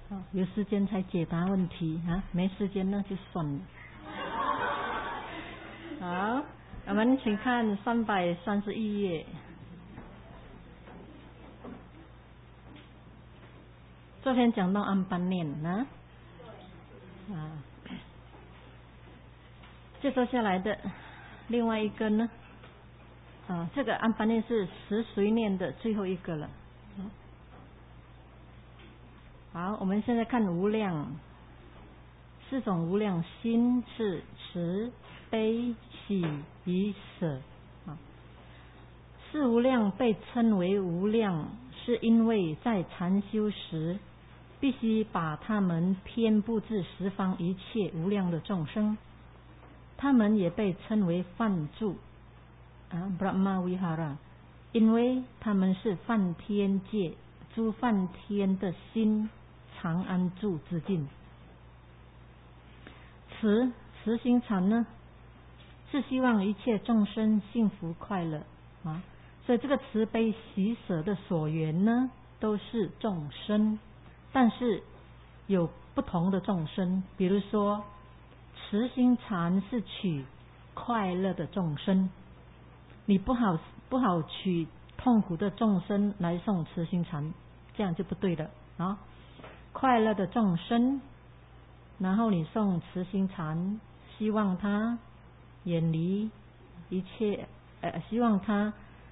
有时间才解答问题啊，没时间那就算了。好，我们请看331页。昨天讲到安般念呢，接着下来的另外一个呢，这个安般念是十随念的最后一个了。好，我们现在看无量，4种无量心是慈、悲、喜、与舍。四无量被称为无量，是因为在禅修时，必须把它们遍布至十方一切无量的众生。他们也被称为梵住Brahma Vihara， 因为他们是梵天界诸梵天的心常安住之境。慈心禅呢，是希望一切众生幸福快乐所以这个慈悲喜舍的所缘呢，都是众生，但是有不同的众生。比如说慈心禅是取快乐的众生，你不好取痛苦的众生来送慈心禅，这样就不对了快乐的众生，然后你送慈心禅，希望他远离一切希望他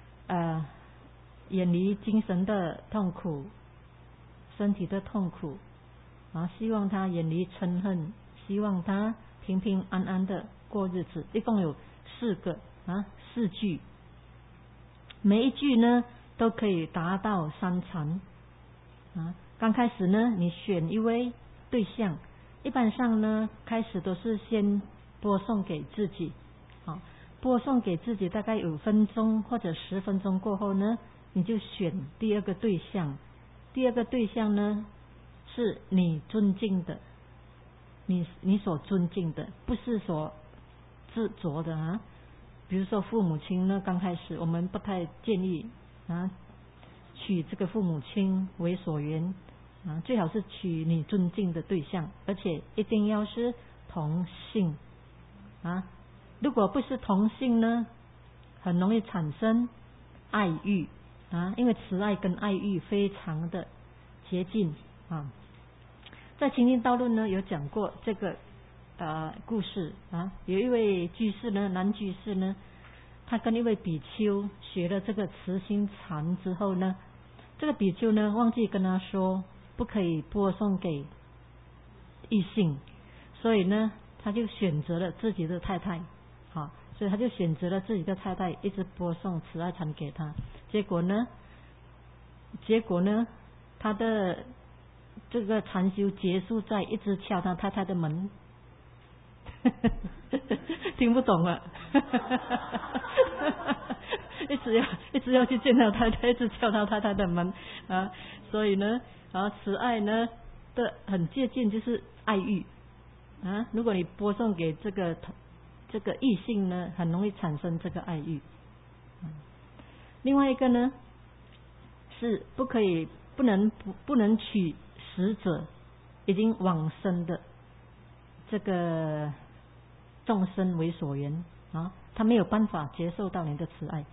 远离精神的痛苦、身体的痛苦希望他远离嗔恨，希望他平平安安的过日子。一共有4句，每一句呢都可以达到3禅刚开始呢，你选一位对象，一般上呢开始都是先播送给自己播送给自己大概5分钟或者10分钟过后呢，你就选第2个对象。第2个对象呢，是你尊敬的，你所尊敬的，不是所执着的比如说父母亲呢，刚开始我们不太建议取这个父母亲为所缘最好是取你尊敬的对象，而且一定要是同性如果不是同性呢，很容易产生爱欲因为慈爱跟爱欲非常的接近在《清净道论》呢有讲过这个故事有一位居士呢，男居士呢，他跟一位比丘学了这个慈心禅之后呢，这个比丘呢忘记跟他说不可以播送给异性，所以呢他就选择了自己的太太所以他就选择了自己的太太，一直播送慈爱禅给他。结果呢他的这个禅修结束在一直敲他太太的门听不懂了一直要去见他太太，一直敲他太太的门所以呢慈爱呢的很接近就是爱欲如果你播送给这个异性呢，很容易产生这个爱欲另外一个呢是不能取死者已经往生的这个众生为所缘他没有办法接受到你的慈爱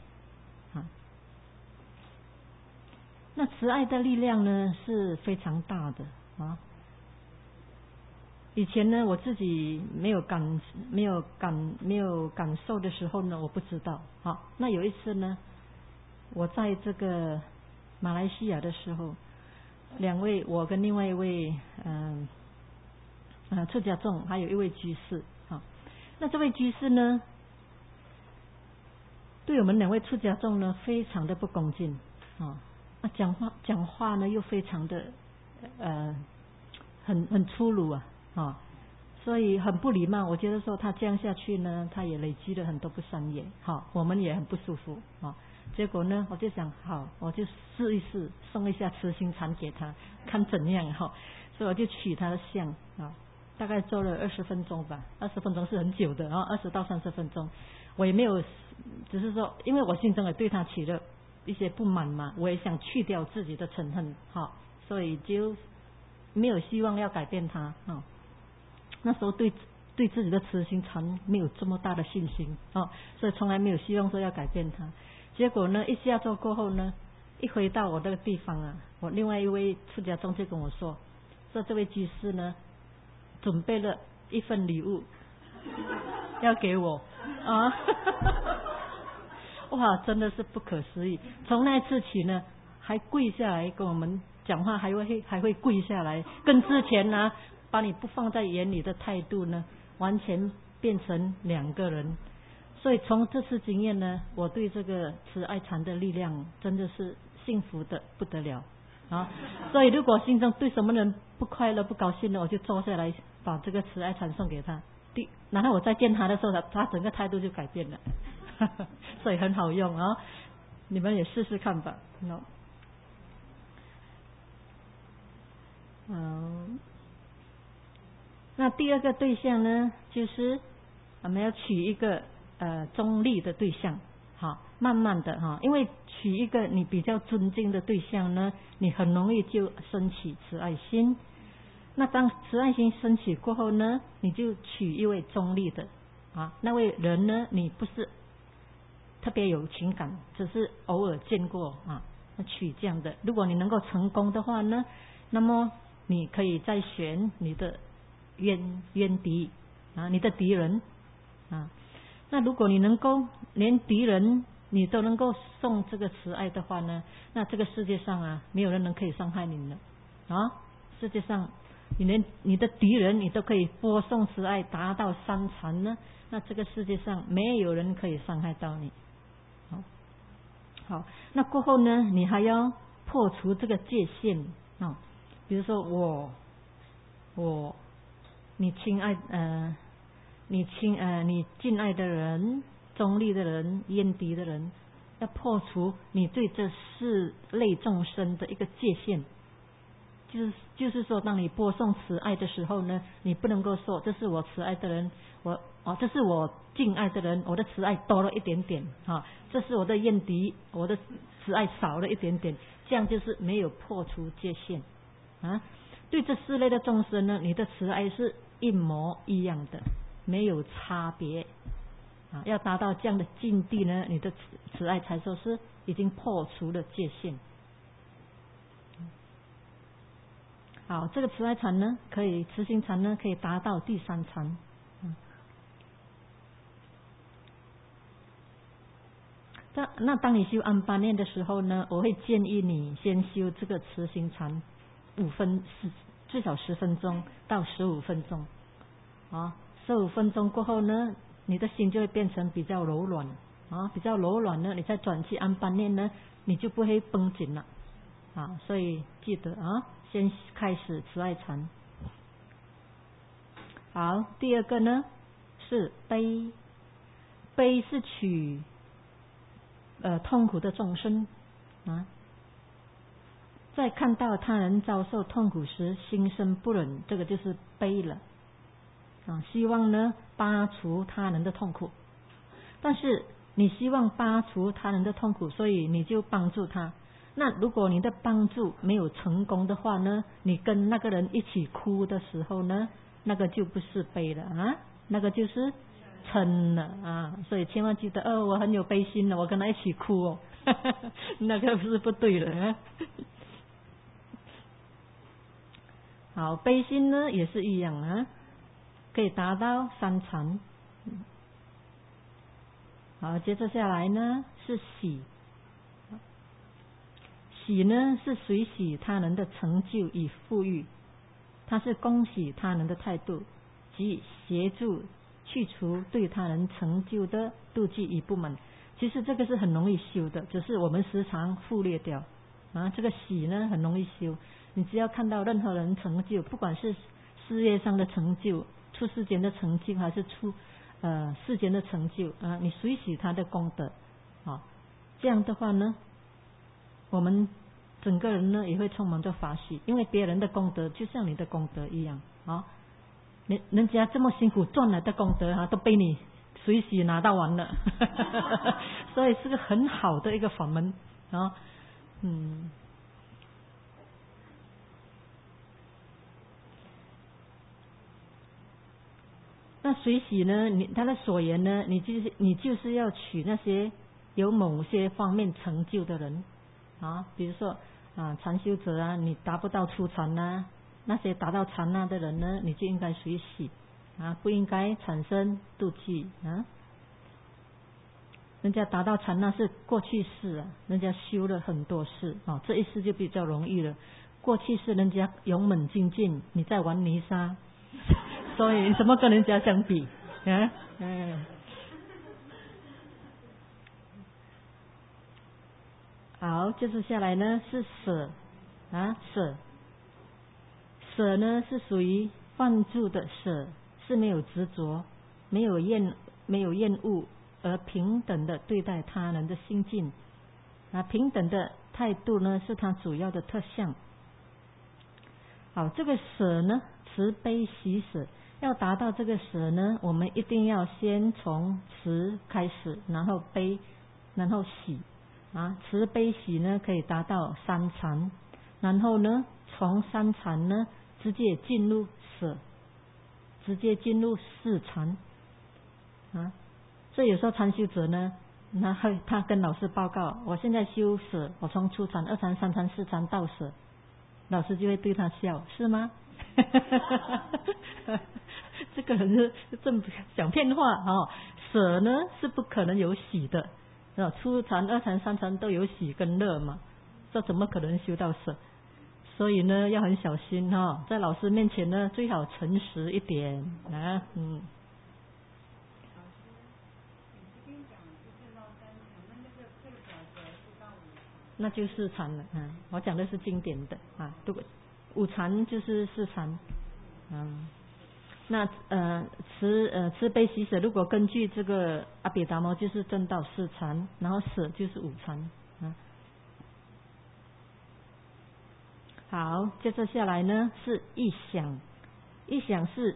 那慈爱的力量呢是非常大的以前呢我自己没有感受的时候呢，我不知道那有一次呢，我在这个马来西亚的时候，2位我跟另外一位出家众，还有一位居士那这位居士呢对我们2位出家众呢非常的不恭敬讲话呢又非常的很粗鲁所以很不礼貌。我觉得说他这样下去呢，他也累积了很多不善业我们也很不舒服结果呢我就想好，我就试一试送一下慈心禅给他看怎样所以我就取他的相大概做了20分钟吧，20分钟是很久的20到30分钟，我也没有，只是说因为我心中也对他起了一些不满嘛，我也想去掉自己的嗔恨所以就没有希望要改变他那时候对自己的慈心禅没有这么大的信心所以从来没有希望说要改变他。结果呢，一下座过后呢，一回到我那个地方我另外一位出家众就跟我说这位居士呢准备了一份礼物要给我哇，真的是不可思议。从那次起呢，还跪下来跟我们讲话，还会跪下来，跟之前呢把你不放在眼里的态度呢，完全变成两个人。所以从这次经验呢，我对这个慈爱禅的力量真的是幸福的不得了所以如果心中对什么人不快乐不高兴呢，我就坐下来把这个慈爱禅送给他，然后我再见他的时候，他整个态度就改变了所以很好用你们也试试看吧那第二个对象呢，就是我们要取一个中立的对象慢慢的因为取一个你比较尊敬的对象呢，你很容易就升起慈爱心。那当慈爱心升起过后呢，你就取一位中立的那位人呢，你不是特别有情感，只是偶尔见过那取这样的。如果你能够成功的话呢，那么你可以再选你的冤敌你的敌人那如果你能够连敌人你都能够送这个慈爱的话呢，那这个世界上没有人能可以伤害你了世界上你连你的敌人你都可以播送慈爱达到三禅呢，那这个世界上没有人可以伤害到你好，那过后呢，你还要破除这个界限比如说你亲爱你敬爱的人、中立的人、冤敌的人，要破除你对这四类众生的一个界限。就是说，当你播送慈爱的时候呢，你不能够说这是我慈爱的人，这是我敬爱的人，我的慈爱多了一点点这是我的怨敌，我的慈爱少了一点点，这样就是没有破除界限对这四类的众生呢，你的慈爱是一模一样的，没有差别要达到这样的境地呢，你的慈爱才说是已经破除了界限。好，这个慈爱禅呢，慈心禅呢，可以达到第三禅那当你修安般念的时候呢，我会建议你先修这个慈心禅最少10分钟到15分钟15分钟过后呢，你的心就会变成比较柔软比较柔软呢，你再转去安般念呢，你就不会绷紧了所以记得先开始慈爱禅。好，第二个呢是悲是取痛苦的众生在看到他人遭受痛苦时心生不忍，这个就是悲了希望呢拔除他人的痛苦，但是你希望拔除他人的痛苦，所以你就帮助他。那如果你的帮助没有成功的话呢，你跟那个人一起哭的时候呢，那个就不是悲了那个就是嗔了所以千万记得我很有悲心了，我跟他一起哭那个是不对的好，悲心呢也是一样可以达到三禅好，接着下来呢是喜呢是随喜他人的成就与富裕，它是恭喜他人的态度，即协助去除对他人成就的妒忌与不满。其实这个是很容易修的，只是我们时常忽略掉这个喜呢很容易修，你只要看到任何人成就，不管是事业上的成就、出世间的成就，还是出世间的成就你随喜他的功德这样的话呢，我们整个人呢也会充满着法喜，因为别人的功德就像你的功德一样人家这么辛苦赚来的功德都被你随喜拿到完了所以是个很好的一个法门那水洗呢？他的所言呢？你就是要取那些有某些方面成就的人啊，比如说禅修者啊，你达不到初禅啊，那些达到禅那的人呢，你就应该水洗啊，不应该产生妒忌啊。人家达到禅那是过去世啊，人家修了很多世啊，这一世就比较容易了。过去世人家勇猛精进，你在玩泥沙，所以怎么跟人家相比啊？好，接着下来呢是舍啊，舍呢是属于放住的舍，是没有执着，没有厌恶，而平等的对待他人的心境啊，平等的态度呢是它主要的特项。好，这个舍呢，慈悲喜舍，要达到这个舍呢，我们一定要先从慈开始，然后悲，然后喜啊，慈悲喜呢可以达到三禅，然后呢从三禅呢直接进入舍，直接进入四禅啊。所以有时候禅修者呢，他跟老师报告，我现在修舍，我从初禅、二禅、三禅、四禅到舍，老师就会对他笑，是吗？这个人是正讲骗话哦。舍呢是不可能有喜的，初禅、二禅、三禅都有喜跟乐嘛，这怎么可能修到舍？所以呢要很小心哈，在老师面前呢最好诚实一点啊，那就是禅了。我讲的是经典的啊，五禅就是四禅。那慈悲喜舍，如果根据这个阿毗达摩就是证到四禅，然后舍就是五禅啊。好，接着下来呢是意想，意想是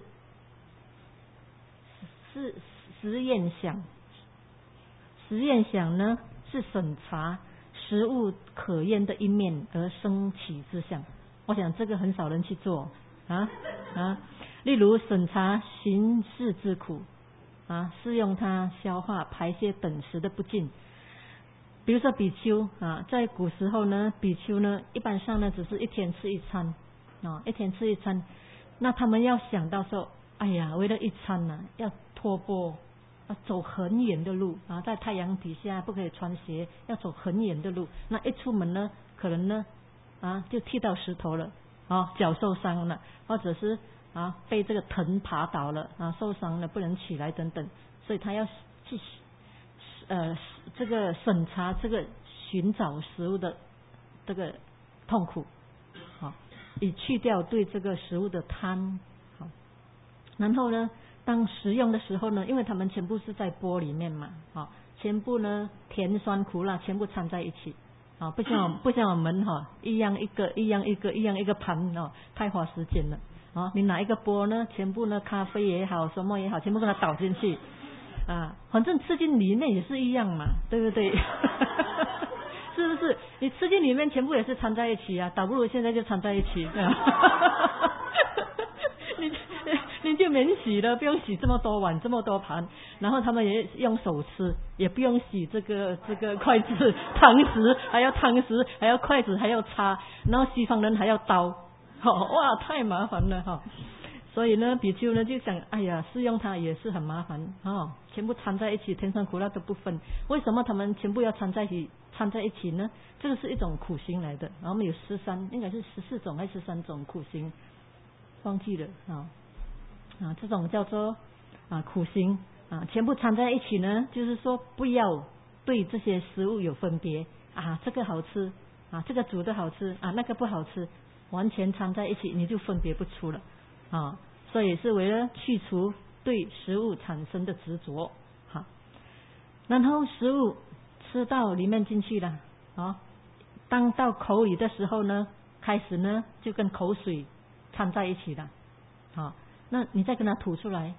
实验想，实验想呢是审查食物可厌的一面而生起之相。我想这个很少人去做啊。例如审查行事之苦啊，适用它消化排泄等时的不尽。比如说比丘啊，在古时候呢，比丘呢一般上呢只是一天吃一餐啊，一天吃一餐。那他们要想到说，哎呀，为了一餐呢，要托钵，要走很远的路啊，在太阳底下不可以穿鞋，要走很远的路。那一出门呢，可能呢就踢到石头了啊，脚受伤了，或者是被这个藤爬倒了啊，受伤了不能起来等等。所以他要去这个审查这个寻找食物的这个痛苦，好，以去掉对这个食物的贪。好，然后呢，当食用的时候呢，因为他们全部是在钵里面嘛，全部呢甜酸苦辣全部掺在一起，不像我们一样一个盘太花时间了。你拿一个钵呢，全部呢咖啡也好，什么也好，全部给它倒进去。反正吃进里面也是一样嘛，对不对？是不是？你吃进里面全部也是掺在一起啊，倒不如现在就掺在一起。你就免洗了，不用洗这么多碗这么多盘，然后他们也用手吃，也不用洗这个筷子、汤匙，还要汤匙，还要筷子，还要叉，然后西方人还要刀，哇，太麻烦了哈。所以呢，比丘呢就想，哎呀，试用它也是很麻烦全部掺在一起，甜酸苦辣都不分。为什么他们全部要掺在一起呢？这个是一种苦行来的。然后我们有应该是14种还是13种苦行，忘记了这种叫做苦行全部掺在一起呢，就是说不要对这些食物有分别这个好吃这个煮的好吃那个不好吃，完全掺在一起你就分别不出了所以是为了去除对食物产生的执着。好，然后食物吃到里面进去了当到口里的时候呢，开始呢就跟口水掺在一起了那你再跟它吐出来。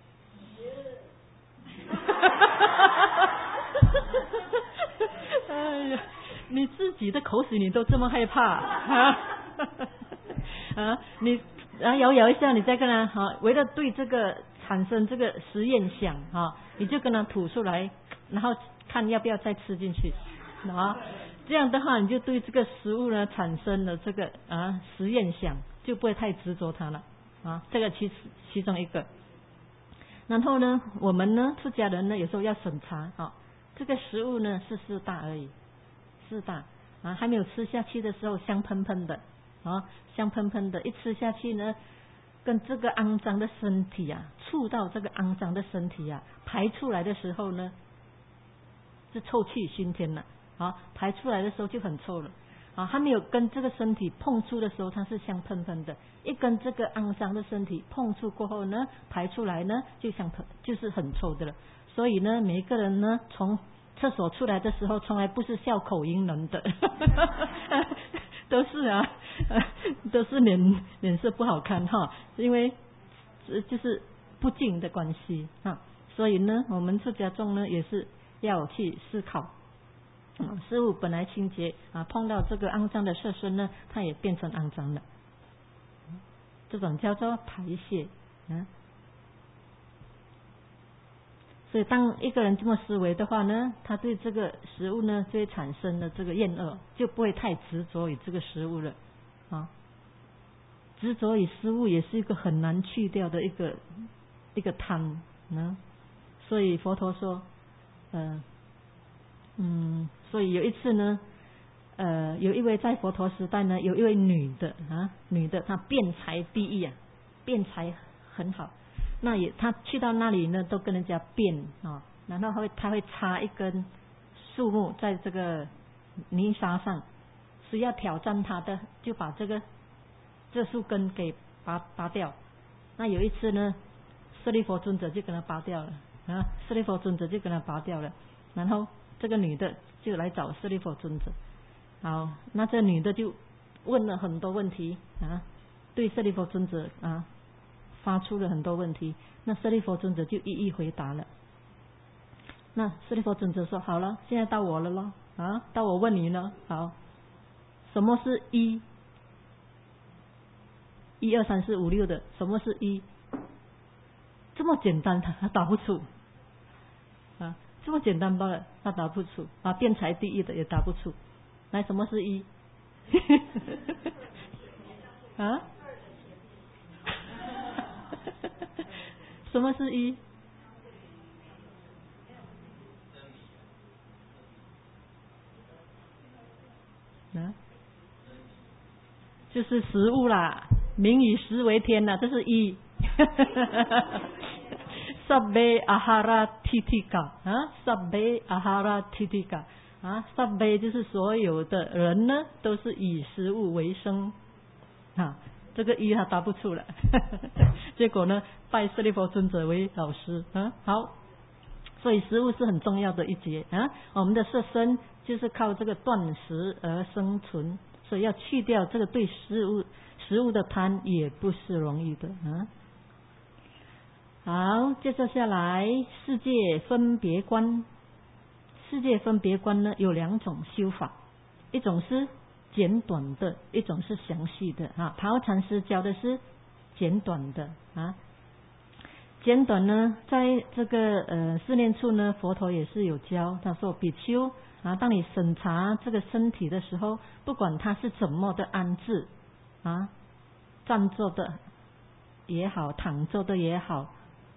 哎呀，你自己的口水你都这么害怕你摇一下，你再跟他为了对这个产生这个实验想你就跟它吐出来，然后看要不要再吃进去这样的话你就对这个食物呢产生了这个实验想，就不会太执着它了这个其中一个。然后呢，我们呢出家人呢有时候要审查这个食物呢是四大而已，四大还没有吃下去的时候香喷喷的香喷喷的，一吃下去呢跟这个肮脏的身体触到这个肮脏的身体排出来的时候呢是臭气熏天了排出来的时候就很臭了还没有跟这个身体碰触的时候它是香喷喷的，一跟这个肮脏的身体碰触过后呢，排出来呢就是很臭的了。所以呢每一个人呢从厕所出来的时候从来不是笑口迎人的都是都是脸色不好看因为就是不净的关系所以呢我们出家众呢也是要去思考事物本来清洁碰到这个肮脏的色身呢它也变成肮脏了，这种叫做排泄所以当一个人这么思维的话呢，他对这个食物呢就会产生了这个厌恶，就不会太执着于这个食物了执着于食物也是一个很难去掉的一个贪所以佛陀说所以有一次呢有一位在佛陀时代呢有一位女的她辩才第一辩才很好，那她去到那里呢都跟人家辩然后她会插一根树木在这个泥沙上，谁要挑战她的就把这树根给拔掉。那有一次呢舍利弗尊者就跟她拔掉了舍利弗尊者就跟她拔掉了，然后这个女的就来找舍利弗尊者。好，那这女的就问了很多问题对舍利弗尊者发出了很多问题，那舍利弗尊者就一一回答了。那舍利弗尊者说好了，现在到我了咯到我问你了。好，什么是一1 2 3 4 5 6的什么是一？这么简单他答不出这么简单罢了他答不出辩才第一的也答不出来，什么是一什么是一就是食物啦，民以食为天这是一Sabbe ahara titika Sabbe ahara titika Sabbe 就是所有的人呢都是以食物为生这个一他答不出了结果呢拜舍利弗尊者为老师好，所以食物是很重要的一节我们的色身就是靠这个断食而生存，所以要去掉这个对食物的贪也不是容易的好，接着下来世界分别观。世界分别观呢有2种修法，一种是简短的，一种是详细的帕繃禅师教的是简短的简短呢在这个四念处呢佛陀也是有教，他说比丘当你审查这个身体的时候，不管它是怎么的安置站坐的也好，躺坐的也好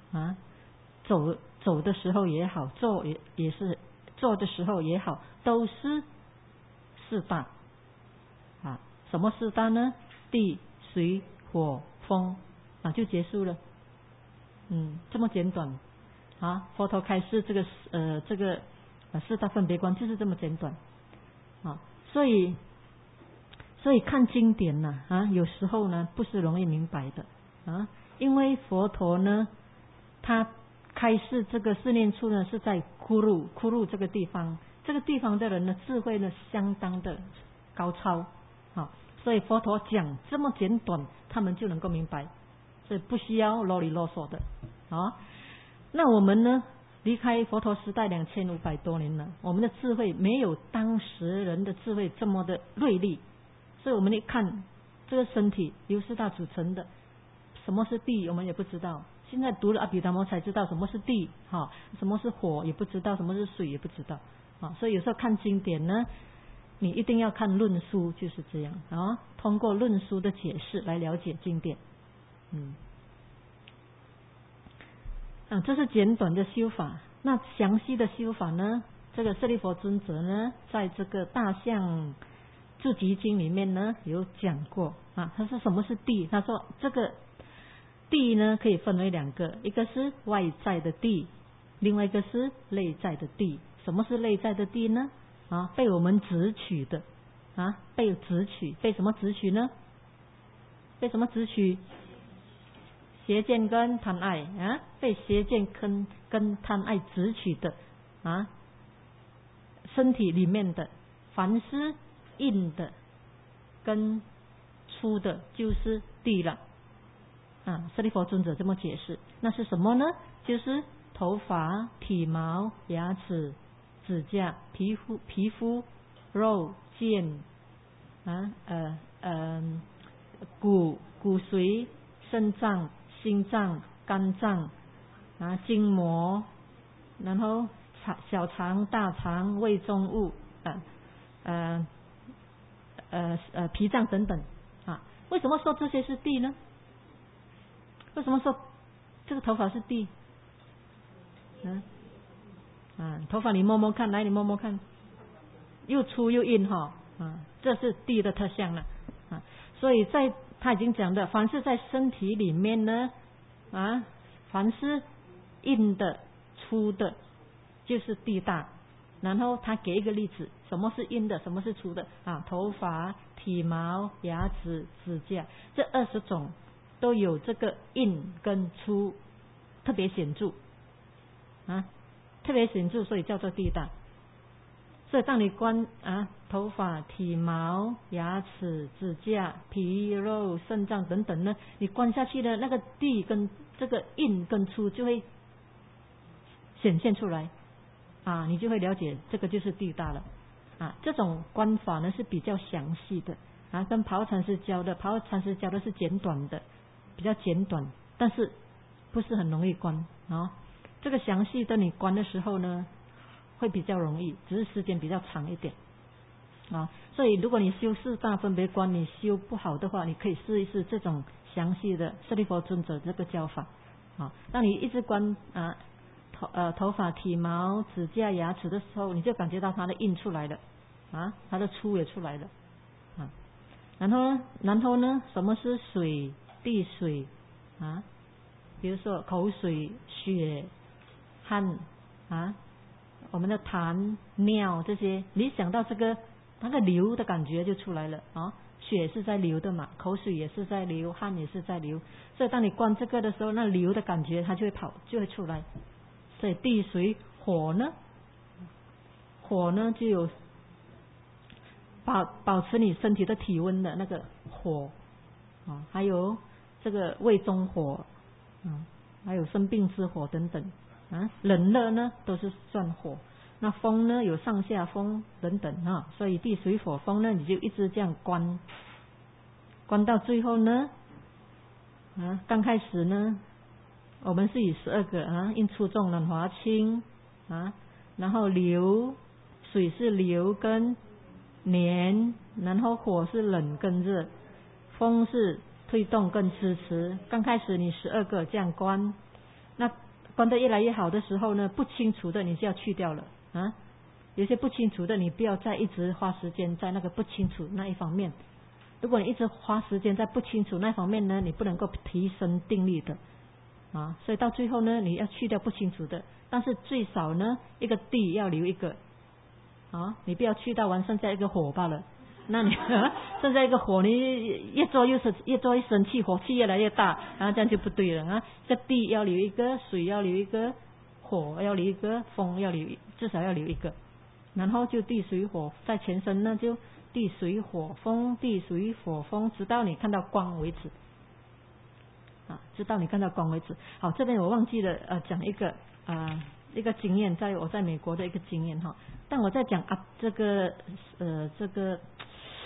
走的时候也好，坐也是坐的时候也好，都是四大什么四大呢？地水火风就结束了这么简短佛陀开示这个四大分别观就是这么简短所以看经典有时候呢不是容易明白的因为佛陀呢他开示这个四念处呢是在库鲁这个地方，这个地方的人的智慧呢相当的高超所以佛陀讲这么简短他们就能够明白，所以不需要啰里啰嗦的那我们呢离开佛陀时代2500多年了，我们的智慧没有当时人的智慧这么的锐利，所以我们一看这个身体由四大组成的，什么是地我们也不知道， 现在读了阿毗达摩才知道什么是地，什么是火也不知道，什么是水也不知道所以有时候看经典呢，你一定要看论书，就是这样通过论书的解释来了解经典。这是简短的修法。那详细的修法呢，这个舍利弗尊者呢，在这个大象注集经里面呢有讲过他说什么是地，他说这个地呢可以分为两个，一个是外在的地，另外一个是内在的地。什么是内在的地呢？被我们执取的被执取，被什么执取呢？被什么执取？邪见跟贪爱被邪见跟贪爱执取的身体里面的，凡是硬的跟粗的就是地了舍利弗尊者这么解释。那是什么呢？就是头发、体毛、牙齿、指甲、皮肤、肉、腱骨髓、肾脏、心脏、肝脏筋膜，然后小肠、大肠、胃中物脾脏等等为什么说这些是地呢？为什么说这个头发是地？头发你摸摸看，来你摸摸看，又粗又硬这是地的特相了所以在他已经讲的，凡是在身体里面呢凡是硬的粗的就是地大。然后他给一个例子，什么是硬的，什么是粗的头发、体毛、牙齿、指甲，这20种都有这个硬跟粗特别显著特别显著，所以叫做地大。所以当你观头发、体毛、牙齿、指甲、皮肉、肾脏等等呢，你观下去的那个地跟这个硬跟粗就会显现出来你就会了解这个就是地大了这种观法呢是比较详细的跟跑禅师教的是简短的，比较简短，但是不是很容易观这个详细的你观的时候呢会比较容易，只是时间比较长一点所以如果你修四大分别观你修不好的话，你可以试一试这种详细的舍利弗尊者这个教法当你一直观头发、体毛、指甲、牙齿的时候，你就感觉到它的硬出来了它的粗也出来了然后呢，什么是水、地水比如说口水、血、汗我们的痰、尿这些，你想到这个那个流的感觉就出来了血是在流的嘛，口水也是在流，汗也是在流，所以当你观这个的时候，那流的感觉它就会就会出来。所以地水火呢就有保持你身体的体温的那个火还有这个胃中火还有生病之火等等冷热呢都是算火。那风呢有上下风等等所以地水火风呢你就一直这样观到最后呢刚开始呢我们是以12个应粗重冷滑轻然后流水是流跟黏，然后火是冷跟热，风是推动跟支持。刚开始你12个这样观，那观得越来越好的时候呢，不清楚的你就要去掉了有些不清楚的你不要再一直花时间在那个不清楚那一方面。如果你一直花时间在不清楚那方面呢，你不能够提升定力的所以到最后呢，你要去掉不清楚的，但是最少呢，一个地要留一个你不要去到完剩下一个火罢了。那你剩下一个火，你越做越生气，火气越来越大，这样就不对了这地要留一个，水要留一个，火要留一个，风要留至少要留一个，然后就地水火在前身呢，就地水火风，地水火风，直到你看到光为止直到你看到光为止。好，这边我忘记了讲一个经验，我在美国的一个经验但我在讲这个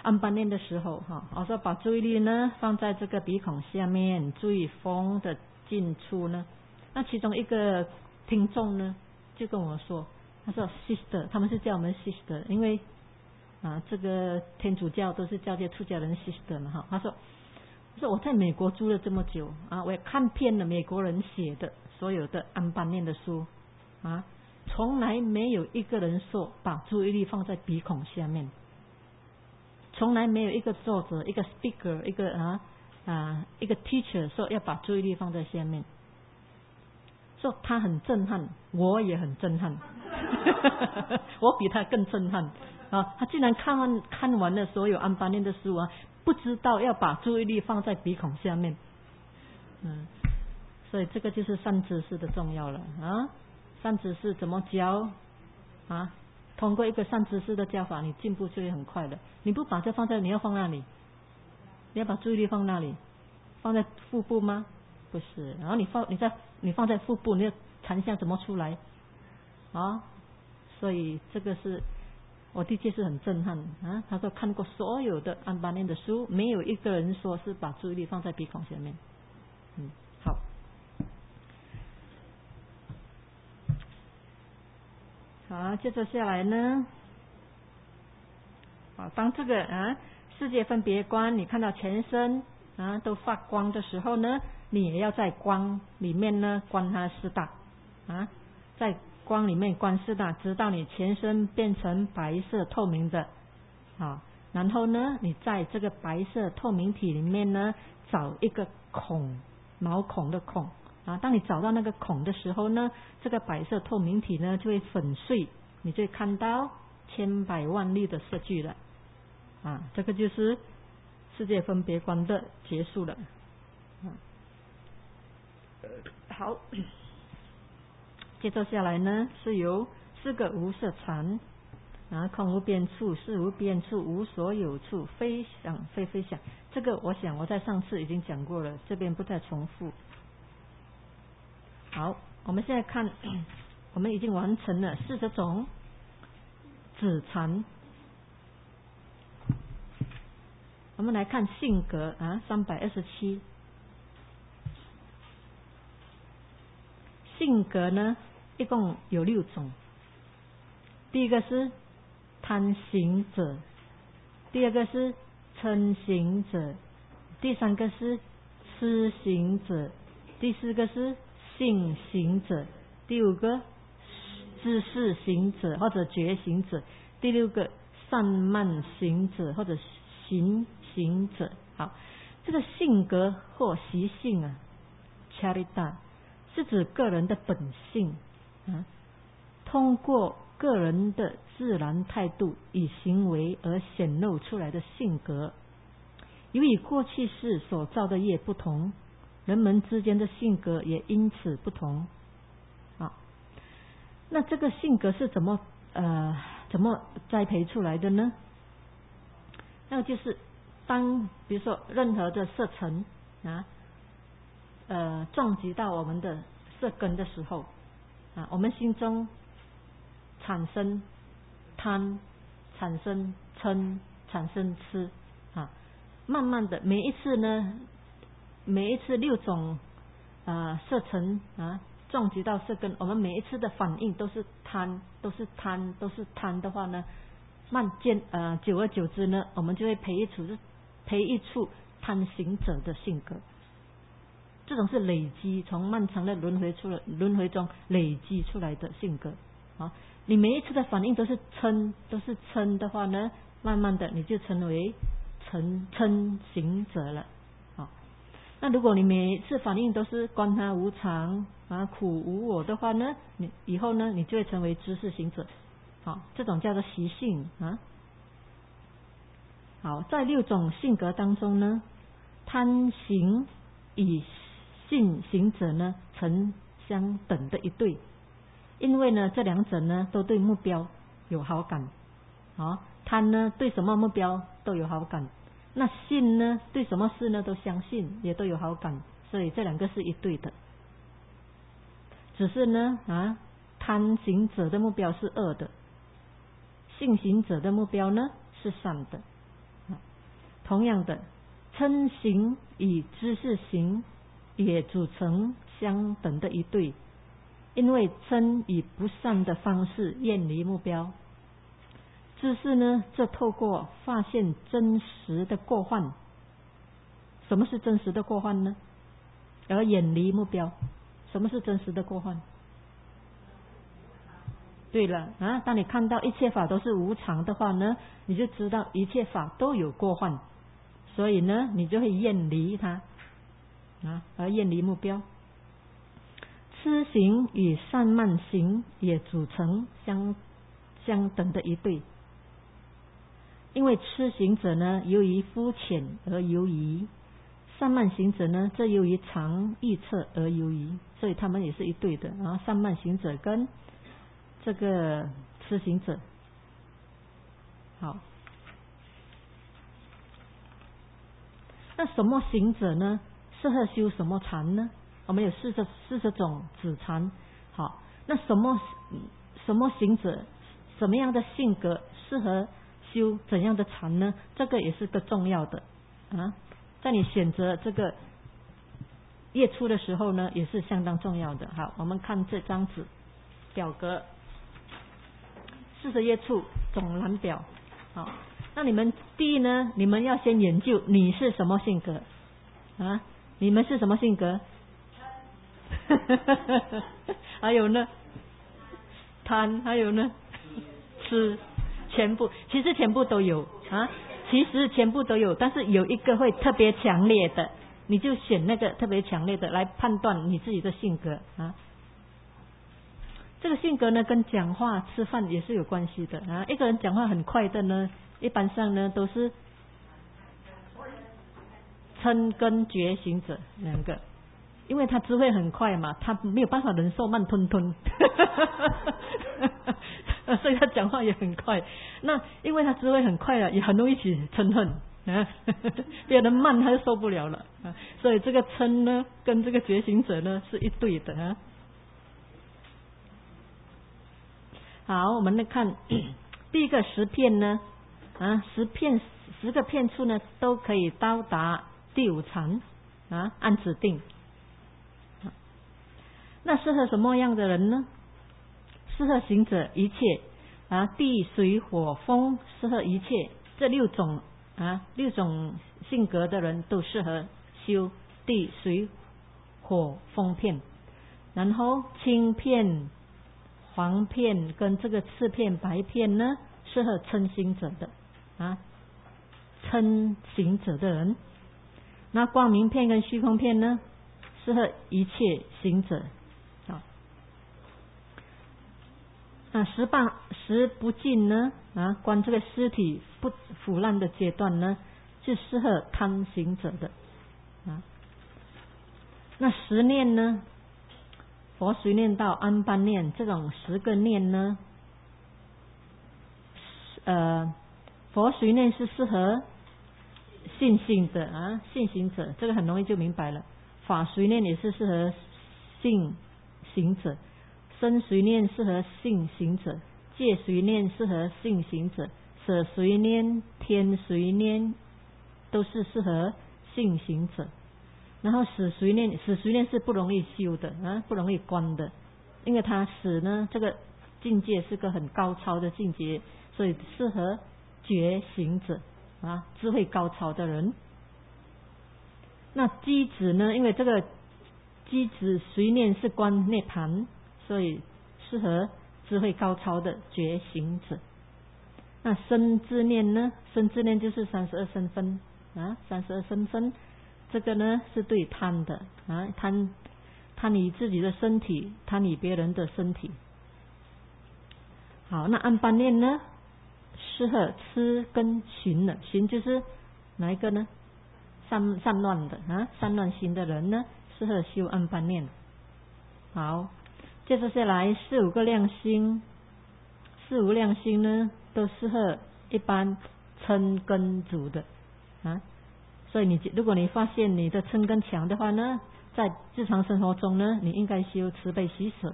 安般念的时候我说把注意力呢放在这个鼻孔下面，注意风的进出呢。那其中一个听众呢就跟我说，他说 sister， 他们是叫我们 sister， 因为这个天主教都是叫这出家人 sister 嘛他说我在美国住了这么久我也看遍了美国人写的所有的安般念的书从来没有一个人说把注意力放在鼻孔下面，从来没有一个作者、一个 speaker、一个 teacher 说要把注意力放在下面。说他很震撼，我也很震撼我比他更震撼他竟然看完了所有安般念的书不知道要把注意力放在鼻孔下面。所以这个就是善知识的重要了善知识怎么教通过一个善知识的教法，你进步就会很快的。你不把这放在，你要放哪里？你要把注意力放哪里？放在腹部吗？不是。然后你放在腹部，你的禅相怎么出来所以这个是我的确是很震撼他说看过所有的安般念的书，没有一个人说是把注意力放在鼻孔下面。好。好，接着下来呢当这个世界分别观，你看到全身都发光的时候呢，你也要在光里面呢观它四大在光里面观四大，直到你全身变成白色透明的然后呢你在这个白色透明体里面呢找一个孔，毛孔的孔当你找到那个孔的时候呢，这个白色透明体呢就会粉碎，你就会看到千百万粒的色聚了这个就是世界分别观的结束了好，接着下来呢是由四个无色禅空无边处、识无边处、无所有处、非想非非想。这个我想我在上次已经讲过了，这边不再重复。好，我们现在看我们已经完成了40种止禅。我们来看性格327。性格呢一共有6种。第一个是贪行者，第二个是嗔行者，第三个是痴行者，第四个是性行者，第五个知识行者或者觉行者，第6个散漫行者或者行行者。好，这个性格或习性charita 是指个人的本性通过个人的自然态度以行为而显露出来的性格。由于过去世所造的业不同，人们之间的性格也因此不同那这个性格是怎么栽培出来的呢？那就是比如说任何的色尘撞击到我们的色根的时候我们心中产生贪，产生嗔，产生痴慢慢的每一次6种色尘撞击到色根，我们每一次的反应都是贪的话呢，久而久之呢，我们就会培育出贪行者的性格。这种是累积，从漫长的轮回中累积出来的性格你每一次的反应都是嗔的话呢，慢慢的你就成为嗔行者了那如果你每一次反应都是观它无常苦无我的话呢，你以后呢你就会成为知识行者这种叫做习性好，在6种性格当中呢，贪行与性行者呢成相等的一对，因为呢这两者呢都对目标有好感贪呢对什么目标都有好感，那性呢对什么事呢都相信，也都有好感，所以这两个是一对的。只是呢贪行者的目标是恶的，性行者的目标呢是善的同样的，嗔行与知识行也组成相等的一对，因为嗔以不善的方式远离目标，知识呢，这透过发现真实的过患。什么是真实的过患呢？而远离目标。什么是真实的过患？对了啊，当你看到一切法都是无常的话呢，你就知道一切法都有过患，所以呢，你就会远离它啊，而远离目标。痴行与散漫行也组成相等的一对，因为痴行者呢，由于肤浅而游移，散漫行者呢，这由于常臆测而游移，所以他们也是一对的啊。散漫行者跟这个痴行者，好，那什么行者呢？适合修什么禅呢？我们有40种止禅。好，那什么行者，什么样的性格适合修怎样的禅呢？这个也是个重要的啊，在你选择这个业处的时候呢，也是相当重要的。好，我们看这张纸表格，40业处总览表。好，那你们第一呢，你们要先研究你是什么性格啊？你们是什么性格？还有呢，贪，还有呢，吃，全部，其实全部都有啊。其实全部都有，但是有一个会特别强烈的，你就选那个特别强烈的来判断你自己的性格啊。这个性格呢，跟讲话、吃饭也是有关系的啊。一个人讲话很快的呢，一般上呢都是嗔跟觉行者两个，因为他智慧很快嘛，他没有办法忍受慢吞吞，所以他讲话也很快。那因为他智慧很快了，也很容易起嗔恨啊，别人慢他就受不了了啊。所以这个嗔呢，跟这个觉行者呢是一对的啊。好，我们来看第一个10片呢啊，10个片处呢都可以到达第5禅啊，按指定。那适合什么样的人呢？适合行者一切啊，地水火风，适合一切这6种性格的人都适合修地水火风片。然后青片、黄片跟这个赤片、白片呢，适合嗔行者的啊，嗔行者的人。那光明片跟虚空片呢，适合一切行者。十不净呢啊，观这个尸体不腐烂的阶段呢，是适合贪行者的啊。那10念呢，佛随念到安般念这种10个念呢，佛随念是适合信行的啊，信行者，这个很容易就明白了。法随念也是适合信行者。身随念适合信行者，戒随念适合信行者，舍随念、天随念都是适合信行者。然后死随念是不容易修的啊，不容易观的，因为他死呢，这个境界是个很高超的境界，所以适合觉行者啊，智慧高超的人。那机子呢，因为这个机子随念是观涅盘，所以适合智慧高超的觉行者。那身自念呢？身自念就是32身分啊，32身分，这个呢是对贪的啊，贪你自己的身体，贪你别人的身体。好，那安般念呢，适合痴跟寻的，寻就是哪一个呢？散乱的啊，散乱心的人呢，适合修安般念。好。接着下来4、5个亮星，4、5亮星呢都适合一般嗔根足的啊，所以如果你发现你的嗔根强的话呢，在日常生活中呢，你应该修慈悲喜舍。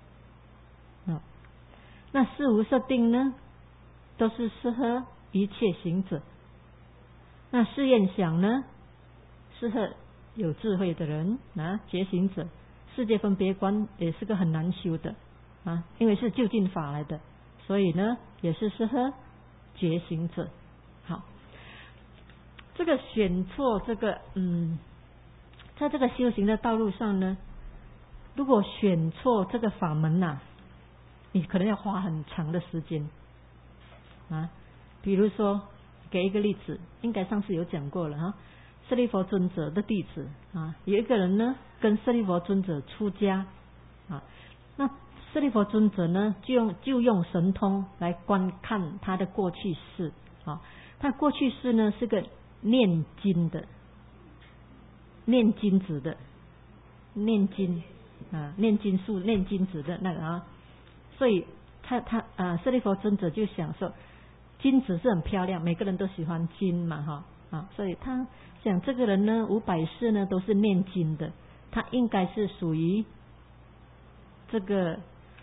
那4、5设定呢，都是适合一切行者那试验想呢，适合有智慧的人啊，觉醒者。世界分别观也是个很难修的啊，因为是究竟法来的，所以呢也是适合觉醒者。好，这个选错这个在这个修行的道路上呢，如果选错这个法门啊，你可能要花很长的时间啊。比如说给一个例子，应该上次有讲过了哈。舍利弗尊者的弟子啊，有一个人呢跟舍利弗尊者出家啊，那舍利弗尊者呢就用神通来观看他的过去世啊。他过去世呢是个念经的，念金子的，念经啊，念经术、念金子的那个啊，所以舍利弗尊者就想说，金子是很漂亮，每个人都喜欢金嘛哈啊，所以他想这个人呢500世呢都是念经的，他应该是属于这个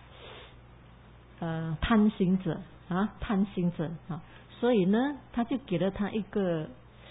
贪心者啊，贪心者啊，所以呢他就给了他一个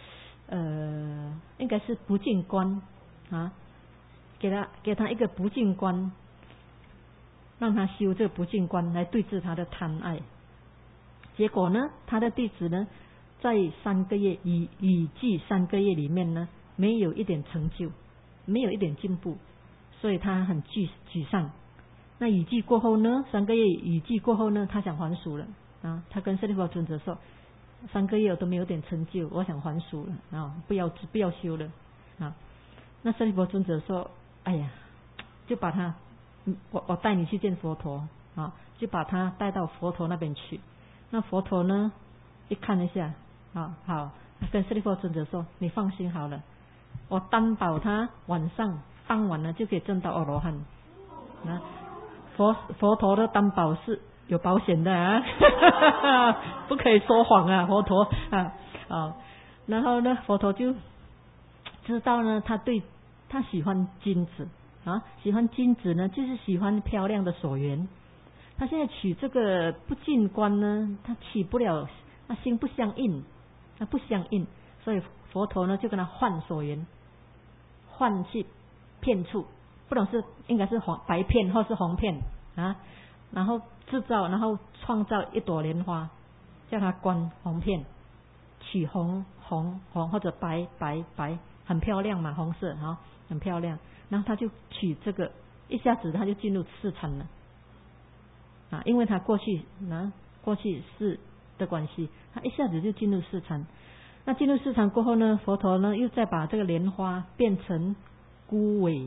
应该是不净观啊，给他一个不净观，让他修这个不净观来对治他的贪爱。结果呢，他的弟子呢在3个月雨季3个月里面呢，没有一点成就，没有一点进步，所以他很沮丧。那雨季过后呢，3个月雨季过后呢，他想还俗了啊。他跟舍利弗尊者说，3个月我都没有点成就，我想还俗了啊，不要修了啊。那舍利弗尊者说，哎呀，就把他我带你去见佛陀啊，就把他带到佛陀那边去。那佛陀呢一看一下啊，好，跟舍利弗尊者说，你放心好了，我担保他当晚呢就可以证到阿罗汉。那佛陀的担保是有保险的啊不可以说谎啊，佛陀啊然后呢佛陀就知道呢，他喜欢金子啊，喜欢金子呢就是喜欢漂亮的所缘。他现在取这个不净观呢，他取不了，他心不相应，他不相应，所以佛陀呢就跟他换所缘，换去片处，不懂是应该是白片或是红片啊，然后然后创造一朵莲花，叫他观红片，取红或者白，很漂亮嘛，红色啊，很漂亮。然后他就取这个，一下子他就进入四禅了啊，因为他过去是的关系，他一下子就进入四禅。那进入四禅过后呢，佛陀呢又再把这个莲花变成枯萎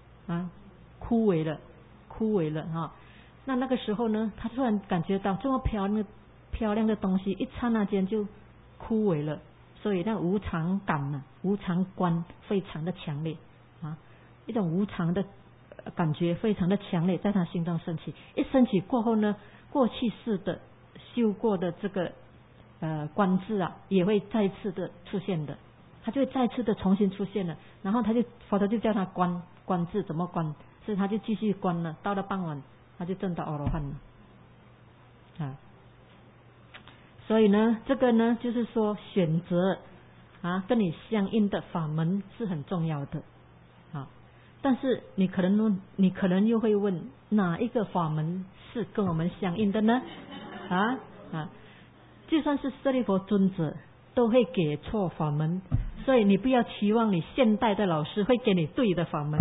了哈。那个时候呢，他突然感觉到这么漂亮的东西，一刹那间就枯萎了，所以那无常感呢，无常观非常的强烈啊，一种无常的感觉非常的强烈，在他心中升起。一升起过后呢，过去世的修过的这个观智啊，也会再次的出现的，他就会再次的重新出现了。然后佛陀就叫他观智，怎么观？所以他就继续观了。到了傍晚，他就证到阿罗汉了啊。所以呢，这个呢，就是说选择跟你相应的法门是很重要的啊。但是你可能又会问，哪一个法门是跟我们相应的呢？就算是舍利弗尊者都会给错法门，所以你不要期望你现代的老师会给你对的法门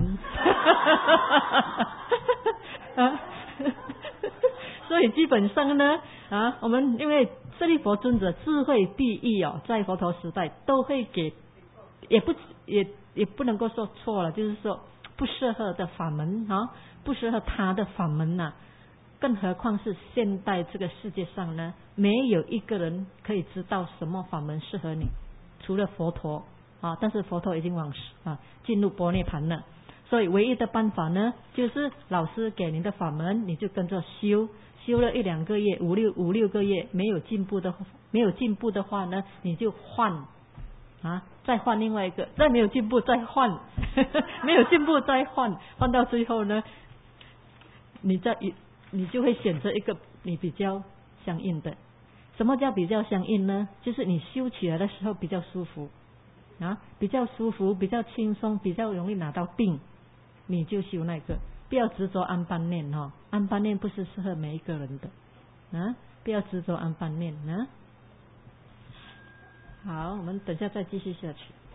所以基本上呢我们因为舍利弗尊者智慧第一在佛陀时代都会给，也不能够说错了，就是说不适合的法门不适合他的法门更何况是现代这个世界上呢，没有一个人可以知道什么法门适合你，除了佛陀但是佛陀已经进入般涅盘了，所以唯一的办法呢，就是老师给您的法门，你就跟着修了1-2个月5-6个月，没有进步的话呢，你就换再换另外一个，再没有进步再换没有进步再换到最后呢，你就会选择一个你比较相应的什么叫比较相应呢？就是你修起来的时候比较舒服啊，比较舒服，比较轻松，比较容易拿到定，你就修那个。不要执着安般念哈，安般念不是适合每一个人的啊，不要执着安般念啊。好，我们等下再继续下去。